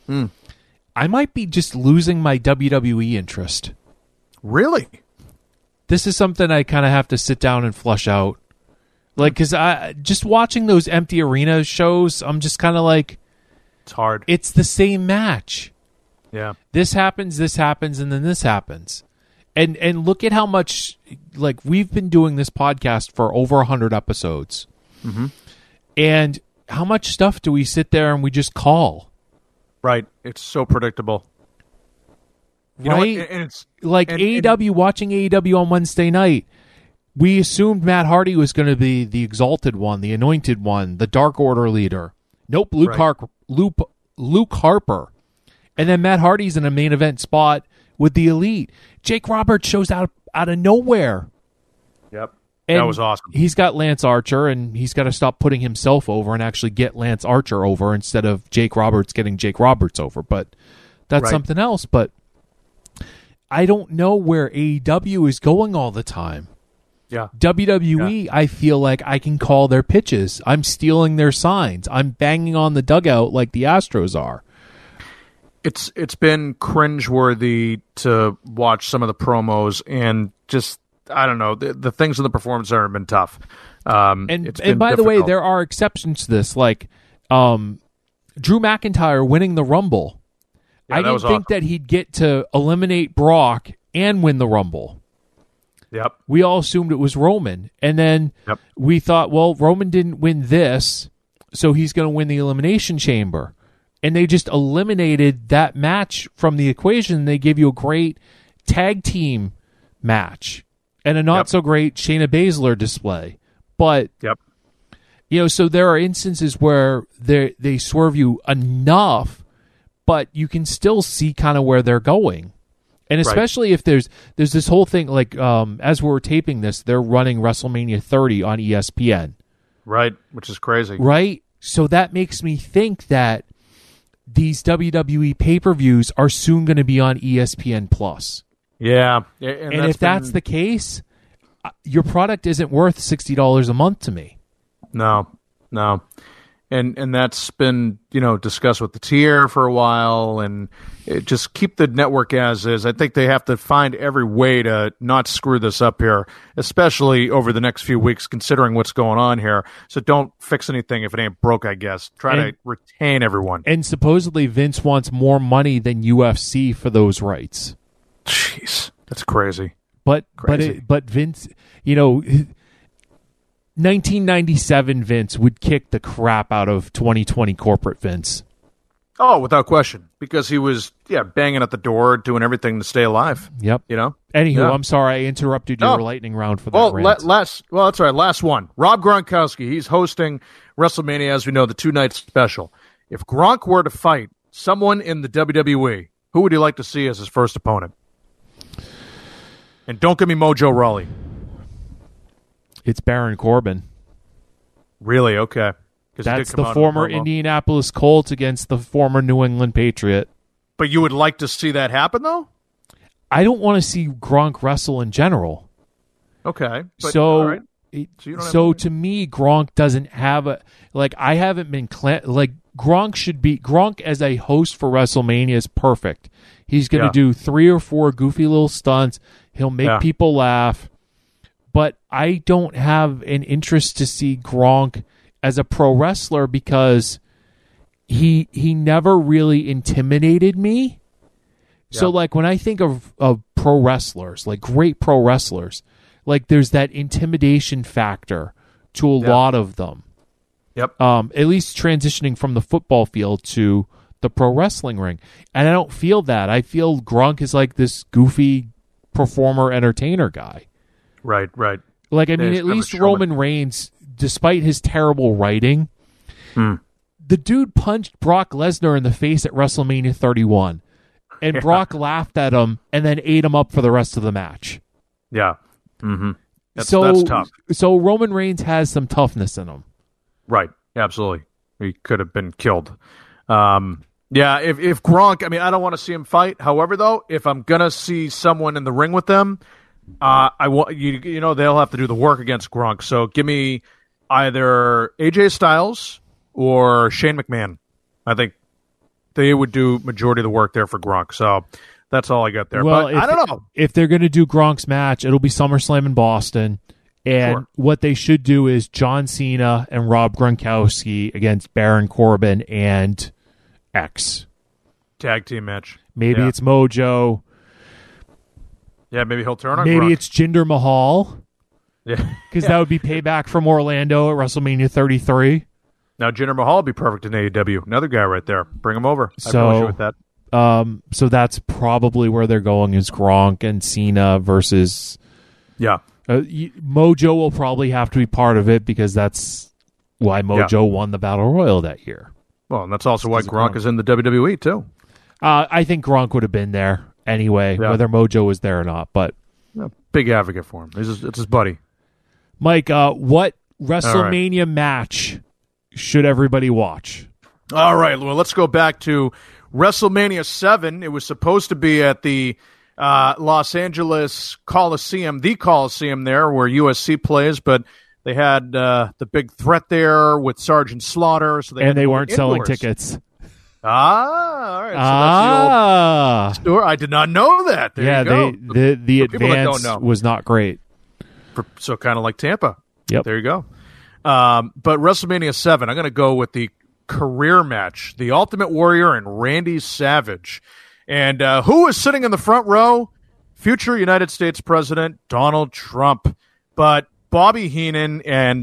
I might be just losing my WWE interest. Really? This is something I kind of have to sit down and flush out. Because I just watching those empty arena shows, I'm just kind of like, it's hard. It's the same match. Yeah. This happens, and then this happens. And look at how much, we've been doing this podcast for over 100 episodes. Mm-hmm. And how much stuff do we sit there and we just call? Right. It's so predictable. Right? And it's AEW, watching AEW on Wednesday night, we assumed Matt Hardy was going to be the exalted one, the anointed one, the Dark Order leader. Nope, Luke Harper. And then Matt Hardy's in a main event spot with the Elite. Jake Roberts shows out of nowhere. Yep. And that was awesome. He's got Lance Archer, and he's got to stop putting himself over and actually get Lance Archer over instead of Jake Roberts getting Jake Roberts over. But that's something else. But I don't know where AEW is going all the time. Yeah. WWE, I feel like I can call their pitches. I'm stealing their signs. I'm banging on the dugout like the Astros are. It's been cringeworthy to watch some of the promos, and just I don't know, the things in the performance have been tough. And by the way, there are exceptions to this, like Drew McIntyre winning the Rumble. Yeah, I didn't think that he'd get to eliminate Brock and win the Rumble. Yep. We all assumed it was Roman. And then we thought, well, Roman didn't win this, so he's going to win the Elimination Chamber. And they just eliminated that match from the equation. They gave you a great tag team match and a not-so-great Shayna Baszler display. But, so there are instances where they swerve you enough, but you can still see kind of where they're going. And especially if there's this whole thing, like as we're taping this, they're running WrestleMania 30 on ESPN. Right, which is crazy. Right? So that makes me think that these WWE pay-per-views are soon going to be on ESPN Plus. Yeah. And if that's the case, your product isn't worth $60 a month to me. No. And that's been, discussed with the tier for a while, and just keep the network as is. I think they have to find every way to not screw this up here, especially over the next few weeks, considering what's going on here. So don't fix anything if it ain't broke, I guess. Try to retain everyone. And supposedly Vince wants more money than UFC for those rights. Jeez, that's crazy. But Vince, 1997 Vince would kick the crap out of 2020 corporate Vince. Oh, without question, because he was banging at the door, doing everything to stay alive. Yep. Anywho, I'm sorry I interrupted your lightning round for that rant. That's right. Last one. Rob Gronkowski. He's hosting WrestleMania, as we know, the 2-night special. If Gronk were to fight someone in the WWE, who would he like to see as his first opponent? And don't give me Mojo Rawley. It's Baron Corbin. Really? Okay. That's the former Indianapolis Colt against the former New England Patriot. But you would like to see that happen, though? I don't want to see Gronk wrestle in general. Okay. But, so, all right. To me, Gronk doesn't have I haven't been Gronk should be Gronk as a host for WrestleMania is perfect. He's going to do 3 or 4 goofy little stunts. He'll make people laugh. But I don't have an interest to see Gronk as a pro wrestler because he never really intimidated me. Yeah. So when I think of pro wrestlers, great pro wrestlers, there's that intimidation factor to a lot of them. Yep. At least transitioning from the football field to the pro wrestling ring. And I don't feel that. I feel Gronk is this goofy performer entertainer guy. Right. At least Roman Reigns, despite his terrible writing, the dude punched Brock Lesnar in the face at WrestleMania 31. And Brock laughed at him and then ate him up for the rest of the match. Yeah. Mm-hmm. That's tough. So Roman Reigns has some toughness in him. Right. Absolutely. He could have been killed. If Gronk, I don't want to see him fight. However, though, if I'm going to see someone in the ring with them, I want they'll have to do the work against Gronk. So give me either AJ Styles or Shane McMahon. I think they would do majority of the work there for Gronk. So that's all I got there. Well, but I don't know if they're going to do Gronk's match. It'll be SummerSlam in Boston, and what they should do is John Cena and Rob Gronkowski against Baron Corbin and X tag team match. Maybe it's Mojo. Yeah, maybe he'll turn on Maybe Gronk. it's Jinder Mahal. Yeah. Because that would be payback from Orlando at WrestleMania 33. Now, Jinder Mahal would be perfect in AEW. Another guy right there. Bring him over. I approach you with that. So that's probably where they're going is Gronk and Cena versus... Yeah. Mojo will probably have to be part of it because that's why Mojo won the Battle Royal that year. Well, and that's also why Gronk is in the WWE, too. I think Gronk would have been there anyway, whether Mojo was there or not. But big advocate for him. It's his buddy. Mike, what WrestleMania match should everybody watch? All right. Well, let's go back to WrestleMania 7. It was supposed to be at the Los Angeles Coliseum, the Coliseum there where USC plays, but they had the big threat there with Sergeant Slaughter. So they weren't selling tickets. All right. So that's the old story. I did not know that. There you go. The advance was not great. So kind of like Tampa. Yep. There you go. But WrestleMania 7, I'm going to go with the career match, The Ultimate Warrior and Randy Savage. And who is sitting in the front row? Future United States President Donald Trump. But Bobby Heenan and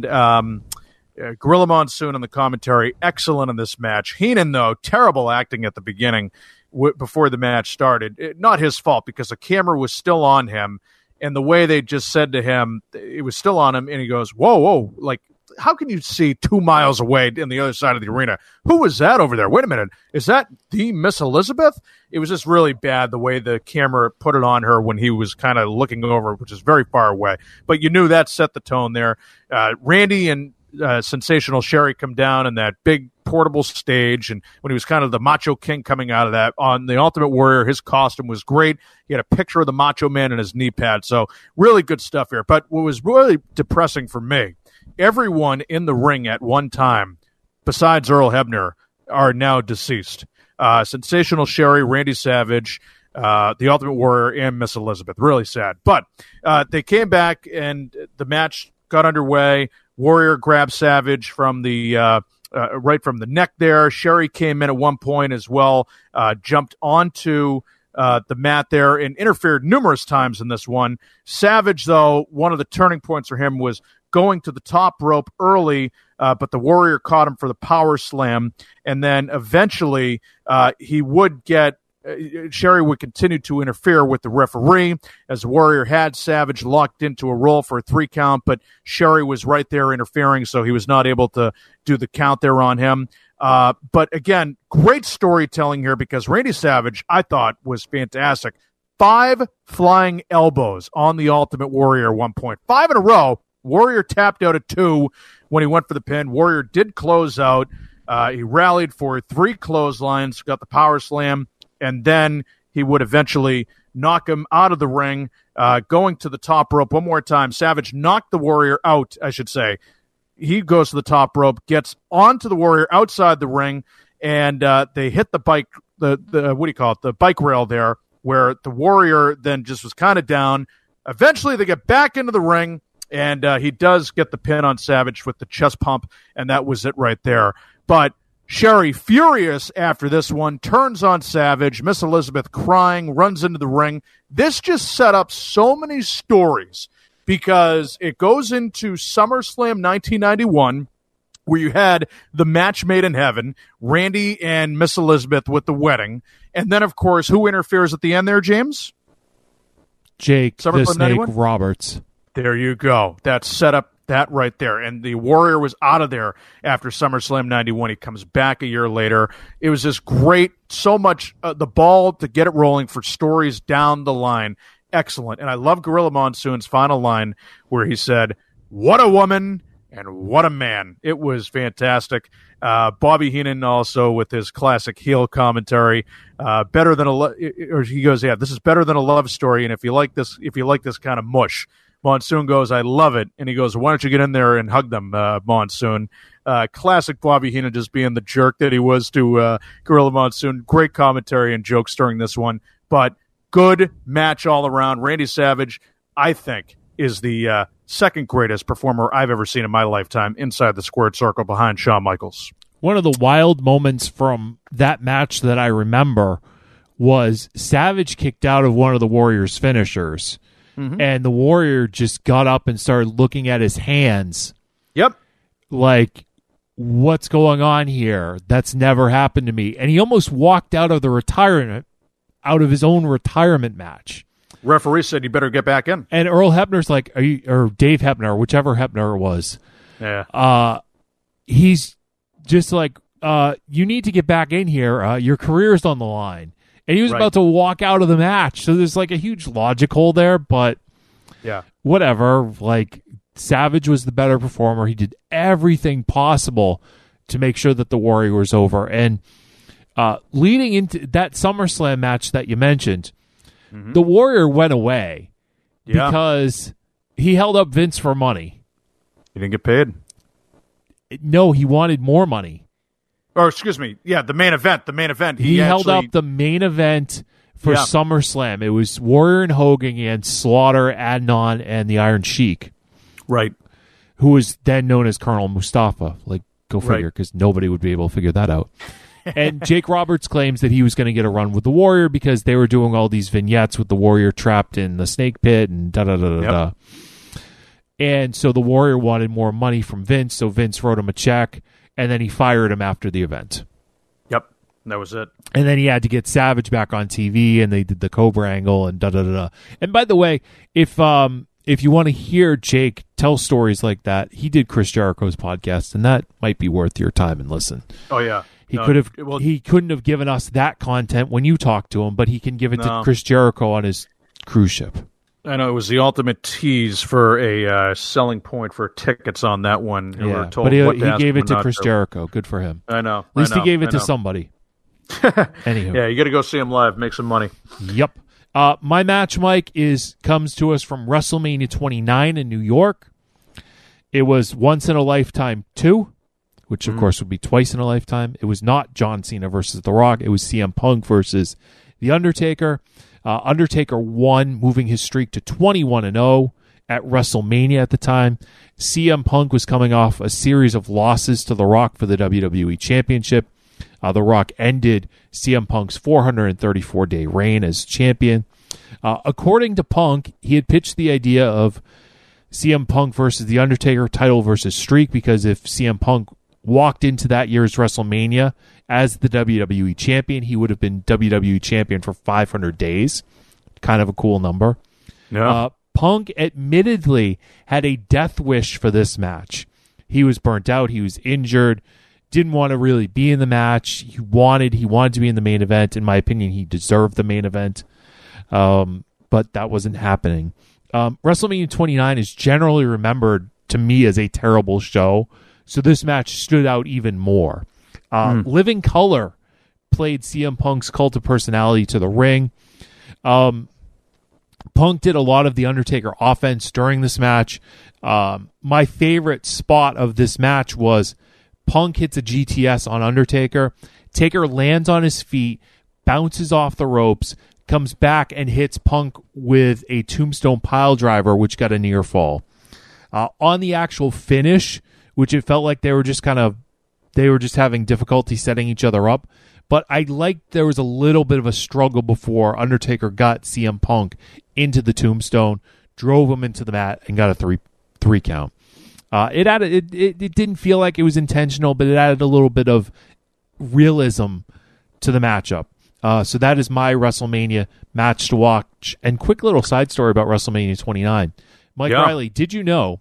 Gorilla Monsoon in the commentary, excellent in this match. Heenan, though, terrible acting at the beginning before the match started. Not his fault, because the camera was still on him, and the way they just said to him, it was still on him, and he goes, whoa, like, how can you see 2 miles away in the other side of the arena? Who was that over there? Wait a minute. Is that the Miss Elizabeth? It was just really bad the way the camera put it on her when he was kind of looking over, which is very far away. But you knew that set the tone there. Randy and Sensational Sherry come down in that big portable stage, and when he was kind of the Macho King coming out of that on the Ultimate Warrior, his costume was great. He had a picture of the Macho Man in his knee pad, so really good stuff here. But what was really depressing for me, everyone in the ring at one time, besides Earl Hebner, are now deceased. Sensational Sherry, Randy Savage, the Ultimate Warrior, and Miss Elizabeth. Really sad. But they came back, and the match got underway. Warrior grabbed Savage from the right from the neck there. Sherry came in at one point as well, jumped onto the mat there and interfered numerous times in this one. Savage, though, one of the turning points for him was going to the top rope early, but the Warrior caught him for the power slam, and then eventually he would get Sherry would continue to interfere with the referee as the Warrior had Savage locked into a roll for a 3 count, but Sherry was right there interfering, so he was not able to do the count there on him. But again, great storytelling here, because Randy Savage, I thought, was fantastic. 5 flying elbows on the Ultimate Warrior at one point. 5 in a row. Warrior tapped out at 2 when he went for the pin. Warrior did close out. He rallied for 3 clotheslines, got the power slam, and then he would eventually knock him out of the ring, going to the top rope one more time. Savage knocked the Warrior out, I should say. He goes to the top rope, gets onto the Warrior outside the ring, and they hit the bike, the bike rail there, where the Warrior then just was kind of down. Eventually, they get back into the ring, and he does get the pin on Savage with the chest pump, and that was it right there. But Sherry, furious after this one, turns on Savage. Miss Elizabeth crying, runs into the ring. This just set up so many stories, because it goes into SummerSlam 1991, where you had the match made in heaven, Randy and Miss Elizabeth with the wedding. And then, of course, who interferes at the end there, James? Jake the SummerSlam Snake 91? Roberts. There you go. That set up that right there. And the Warrior was out of there after SummerSlam 91. He comes back a year later. It was just great. So much the ball to get it rolling for stories down the line. Excellent. And I love Gorilla Monsoon's final line where he said, "What a woman and what a man." It was fantastic. Bobby Heenan also with his classic heel commentary. Better than or he goes, "Yeah, this is better than a love story. And if you like this kind of mush." Monsoon goes, "I love it." And he goes, "Why don't you get in there and hug them, Monsoon?" Classic Bobby Heenan just being the jerk that he was to Gorilla Monsoon. Great commentary and jokes during this one. But good match all around. Randy Savage, I think, is the second greatest performer I've ever seen in my lifetime inside the squared circle behind Shawn Michaels. One of the wild moments from that match that I remember was Savage kicked out of one of the Warrior's finishers. Mm-hmm. And the Warrior just got up and started looking at his hands. Yep. Like, what's going on here? That's never happened to me. And he almost walked out of his own retirement match. Referee said, "You better get back in." And Earl Hebner's like, or Dave Hebner, whichever Hebner it was. Yeah. He's just like, you need to get back in here. Your career's on the line. And he was about to walk out of the match. So there's like a huge logic hole there, but yeah, whatever. Like, Savage was the better performer. He did everything possible to make sure that the Warrior was over. And leading into that SummerSlam match that you mentioned, the Warrior went away because he held up Vince for money. He didn't get paid. No, he wanted more money. Or excuse me, the main event. The main event. He held up the main event for SummerSlam. It was Warrior and Hogan against Slaughter, Adnan, and the Iron Sheik. Right. Who was then known as Colonel Mustafa. Like, go figure, because nobody would be able to figure that out. And Jake Roberts claims that he was going to get a run with the Warrior because they were doing all these vignettes with the Warrior trapped in the snake pit and da-da-da-da-da. And so the Warrior wanted more money from Vince, so Vince wrote him a check, and then he fired him after the event. Yep, that was it. And then he had to get Savage back on TV, and they did the Cobra angle and da-da-da-da. And by the way, if you want to hear Jake tell stories like that, he did Chris Jericho's podcast, and that might be worth your time and listen. Oh, yeah. He couldn't have given us that content when you talked to him, but he can give it to Chris Jericho on his cruise ship. I know it was the ultimate tease for a selling point for tickets on that one. Yeah, we were told but he gave it to Chris Jericho. Good for him. I know. At least he gave it to somebody. Anywho. Yeah, you got to go see him live, make some money. Yep. My match, Mike, comes to us from WrestleMania 29 in New York. It was Once in a Lifetime 2, which of course would be twice in a lifetime. It was not John Cena versus The Rock. It was CM Punk versus The Undertaker. Undertaker won, moving his streak to 21-0 at WrestleMania at the time. CM Punk was coming off a series of losses to The Rock for the WWE Championship. The Rock ended CM Punk's 434-day reign as champion. According to Punk, he had pitched the idea of CM Punk versus The Undertaker, title versus streak, because if CM Punk walked into that year's WrestleMania as the WWE champion, he would have been WWE champion for 500 days. Kind of a cool number. Yeah. Punk admittedly had a death wish for this match. He was burnt out. He was injured. Didn't want to really be in the match. He wanted to be in the main event. In my opinion, he deserved the main event. But that wasn't happening. WrestleMania 29 is generally remembered to me as a terrible show. So this match stood out even more. Living Color played CM Punk's Cult of Personality to the ring. Punk did a lot of the Undertaker offense during this match. My favorite spot of this match was Punk hits a GTS on Undertaker. Taker lands on his feet, bounces off the ropes, comes back and hits Punk with a tombstone pile driver, which got a near fall. On the actual finish, which it felt like they were just having difficulty setting each other up. But I liked there was a little bit of a struggle before Undertaker got CM Punk into the tombstone, drove him into the mat, and got a three count. It didn't feel like it was intentional, but it added a little bit of realism to the matchup. So that is my WrestleMania match to watch. And quick little side story about WrestleMania 29. Mike Riley, did you know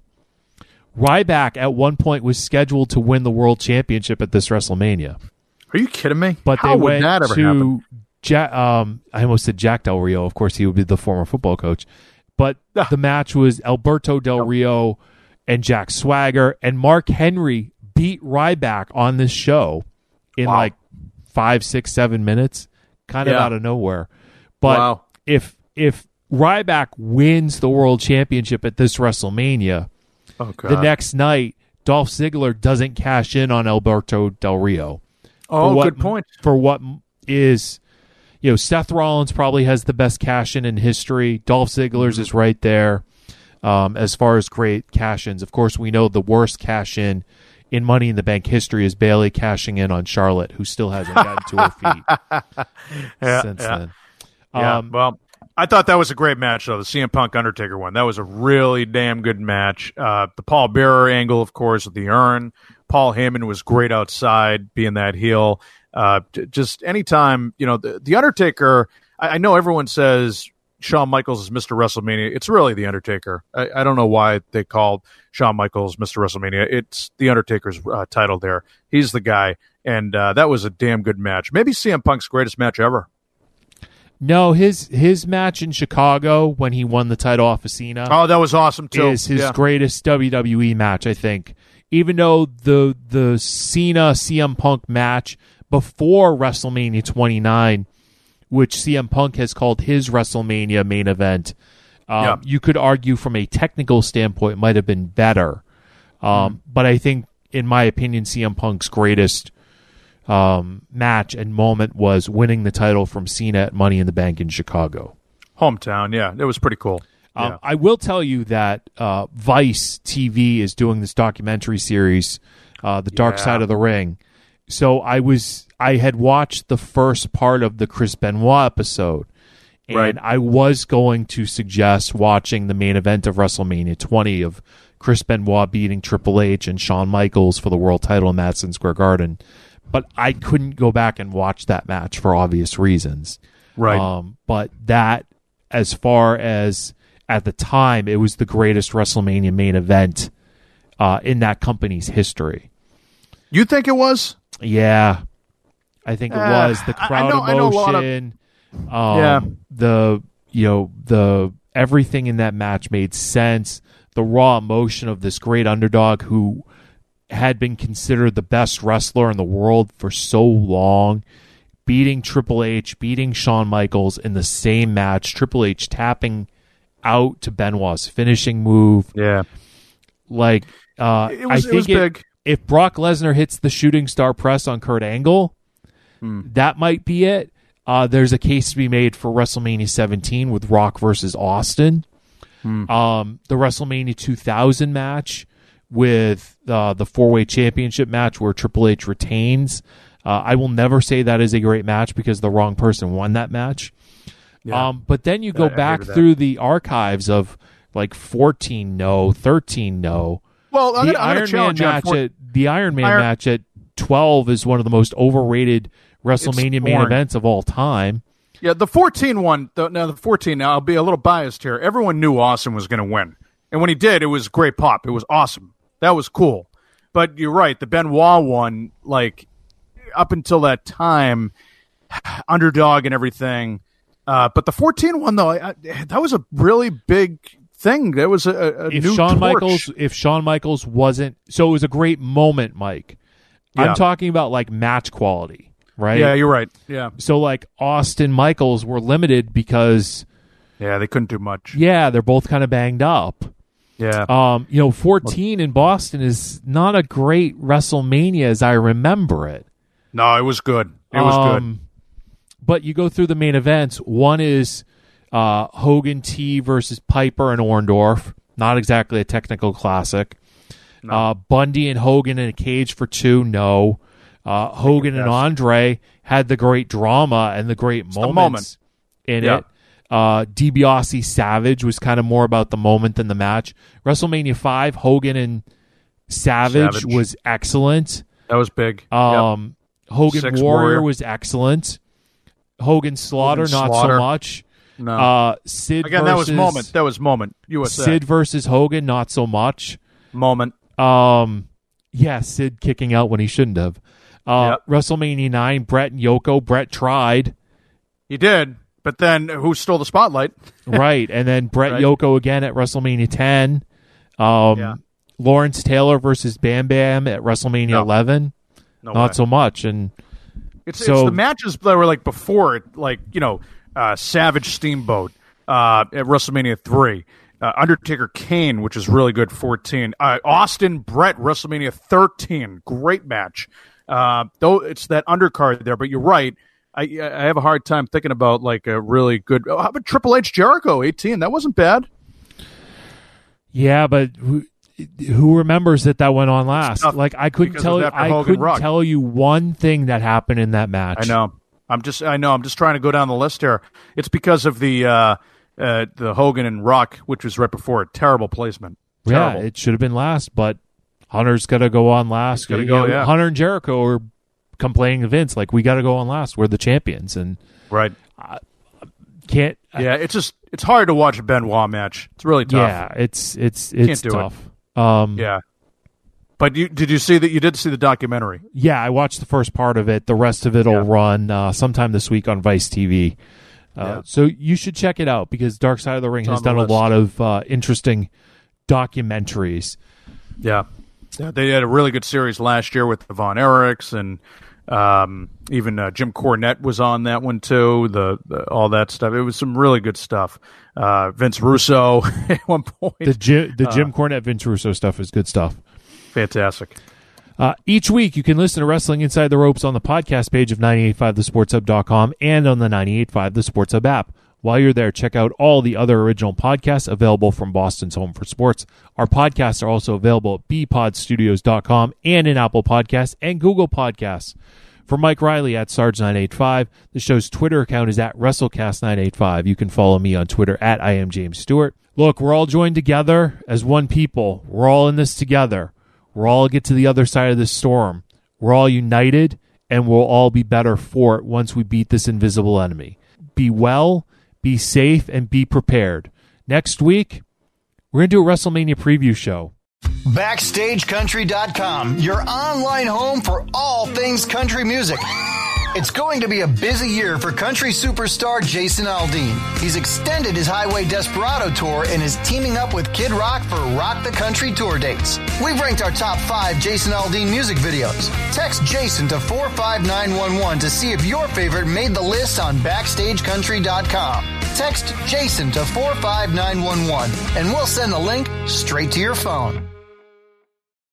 Ryback at one point was scheduled to win the World Championship at this WrestleMania? Are you kidding me? But How they would went that ever to happen? I almost said Jack Del Rio. Of course, he would be the former football coach. But the match was Alberto Del Rio and Jack Swagger. And Mark Henry beat Ryback on this show in like 5, 6, 7 minutes. Kind of out of nowhere. But if Ryback wins the World Championship at this WrestleMania, the next night, Dolph Ziggler doesn't cash in on Alberto Del Rio. Oh, good point. For what is, Seth Rollins probably has the best cash-in history. Dolph Ziggler's is right there as far as great cash-ins. Of course, we know the worst cash-in in Money in the Bank history is Bayley cashing in on Charlotte, who still hasn't gotten to her feet since then. Well, I thought that was a great match, though, the CM Punk Undertaker one. That was a really damn good match. The Paul Bearer angle, of course, with the urn. Paul Heyman was great outside, being that heel. Just anytime, the Undertaker, I know everyone says Shawn Michaels is Mr. WrestleMania. It's really The Undertaker. I don't know why they called Shawn Michaels Mr. WrestleMania. It's The Undertaker's title there. He's the guy, and that was a damn good match. Maybe CM Punk's greatest match ever. No, his match in Chicago when he won the title off of Cena. Oh, that was awesome, too. Is his greatest WWE match, I think. Even though the Cena-CM Punk match before WrestleMania 29, which CM Punk has called his WrestleMania main event, you could argue from a technical standpoint might have been better. But I think, in my opinion, CM Punk's greatest match and moment was winning the title from Cena at Money in the Bank in Chicago. Hometown, yeah. It was pretty cool. Yeah. I will tell you that Vice TV is doing this documentary series, The Dark Side of the Ring. So I had watched the first part of the Chris Benoit episode, and I was going to suggest watching the main event of WrestleMania 20 of Chris Benoit beating Triple H and Shawn Michaels for the world title in Madison Square Garden. But I couldn't go back and watch that match for obvious reasons. Right. But that, as far as at the time, it was the greatest WrestleMania main event in that company's history. You think it was? Yeah, I think it was. The crowd emotion, the everything in that match made sense. The raw emotion of this great underdog who had been considered the best wrestler in the world for so long, beating Triple H, beating Shawn Michaels in the same match. Triple H tapping out to Benoit's finishing move. Yeah, like it was big. If Brock Lesnar hits the shooting star press on Kurt Angle, that might be it. There's a case to be made for WrestleMania 17 with Rock versus Austin. The WrestleMania 2000 match with the four-way championship match where Triple H retains. I will never say that is a great match because the wrong person won that match. Yeah. But then you go back through the archives of like 14-0, 13-0. Well, the Iron Man match at 12 is one of the most overrated WrestleMania main events of all time. Yeah, the 14 one. Now I'll be a little biased here. Everyone knew Austin was going to win, and when he did, it was great pop. It was awesome. That was cool. But you're right. The Benoit one, like up until that time, underdog and everything. But the 14 one though, that was a really big thing. That was a new torch. If Shawn Michaels wasn't, so it was a great moment, Mike. Yeah. I'm talking about like match quality, right? Yeah, you're right. Yeah. So like Austin Michaels were limited because they couldn't do much. Yeah, they're both kind of banged up. Yeah. 14 in Boston is not a great WrestleMania as I remember it. No, it was good. It was good. But you go through the main events. One is Hogan T versus Piper and Orndorff. Not exactly a technical classic. No. Bundy and Hogan in a cage for 2. No. Hogan and Andre had the great drama and the great moments in it. DiBiase Savage was kind of more about the moment than the match. WrestleMania 5, Hogan and Savage was excellent. That was big. Hogan Warrior was excellent. Hogan Slaughter, not so much. No. Sid again, versus, that was moment. USA. Sid versus Hogan, not so much. Moment. Sid kicking out when he shouldn't have. WrestleMania 9, Brett and Yoko. Brett tried. He did, but then who stole the spotlight? Right, and then Brett Yoko again at WrestleMania 10. Lawrence Taylor versus Bam Bam at WrestleMania 11. Not so much, and it's the matches that were like before it, like Savage Steamboat at WrestleMania 3, Undertaker Kane, which is really good, 14, Austin Brett WrestleMania 13, great match. Though it's that undercard there, but you're right. I have a hard time thinking about like a really good. How about Triple H Jericho 18? That wasn't bad. Yeah, but who remembers that went on last? Like I couldn't tell you. I couldn't tell you one thing that happened in that match. I know. I'm just trying to go down the list here. It's because of the Hogan and Rock, which was right before it. Terrible placement. Terrible. Yeah, it should have been last, but Hunter's got to go on last. Hunter and Jericho are complaining to Vince like we got to go on last. We're the champions, and right. Can't. It's hard to watch a Benoit match. It's really tough. Yeah, it's tough. Yeah. But did you see that? You did see the documentary. Yeah, I watched the first part of it. The rest of it will run sometime this week on Vice TV. So you should check it out because Dark Side of the Ring has done a lot of interesting documentaries. Yeah, they had a really good series last year with the Von Erichs, and even Jim Cornette was on that one too. The all that stuff. It was some really good stuff. Vince Russo at one point. The Jim Cornette Vince Russo stuff is good stuff. Fantastic. Each week, you can listen to Wrestling Inside the Ropes on the podcast page of 985thesportshub.com and on the 985 The Sports Hub app. While you're there, check out all the other original podcasts available from Boston's Home for Sports. Our podcasts are also available at bpodstudios.com and in Apple Podcasts and Google Podcasts. For Mike Riley at Sarge985, the show's Twitter account is at WrestleCast985. You can follow me on Twitter at I am James Stewart. Look, we're all joined together as one people. We're all in this together. We'll all get to the other side of this storm. We're all united, and we'll all be better for it once we beat this invisible enemy. Be well, be safe, and be prepared. Next week, we're going to do a WrestleMania preview show. BackstageCountry.com, your online home for all things country music. It's going to be a busy year for country superstar Jason Aldean. He's extended his Highway Desperado tour and is teaming up with Kid Rock for Rock the Country tour dates. We've ranked our top 5 Jason Aldean music videos. Text Jason to 45911 to see if your favorite made the list on BackstageCountry.com. Text Jason to 45911 and we'll send the link straight to your phone.